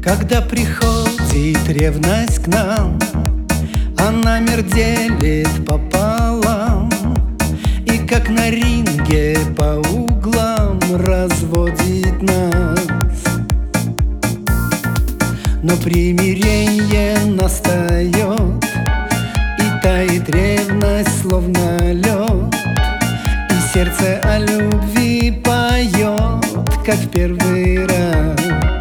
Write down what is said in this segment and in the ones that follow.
Когда приходит ревность к нам, она мир делит пополам, и как на ринге по углам разводит нас. Но примирение настает, и тает ревность, словно лед, и сердце о любви поет, как в первый раз.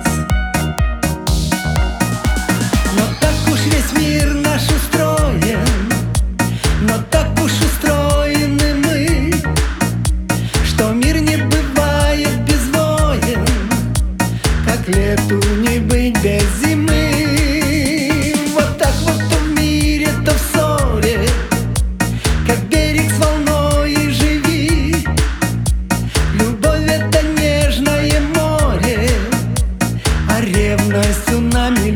Но так уж весь мир наш устроен, но так уж устроены мы, что мир не бывает без войн, как лету не быть без зимы. Вот так вот то в мире, то в ссоре, как берег с волной живи. Любовь — это нежное море, а ревность — цунами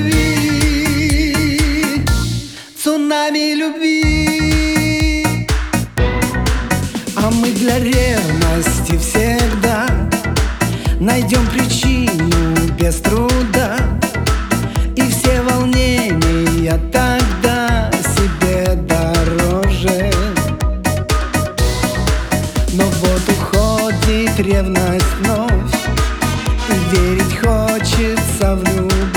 любви. Цунами любви. А мы для ревности всегда найдем причину без труда, и все волнения тогда себе дороже. Но вот уходит ревность вновь, и верить хочется в любовь.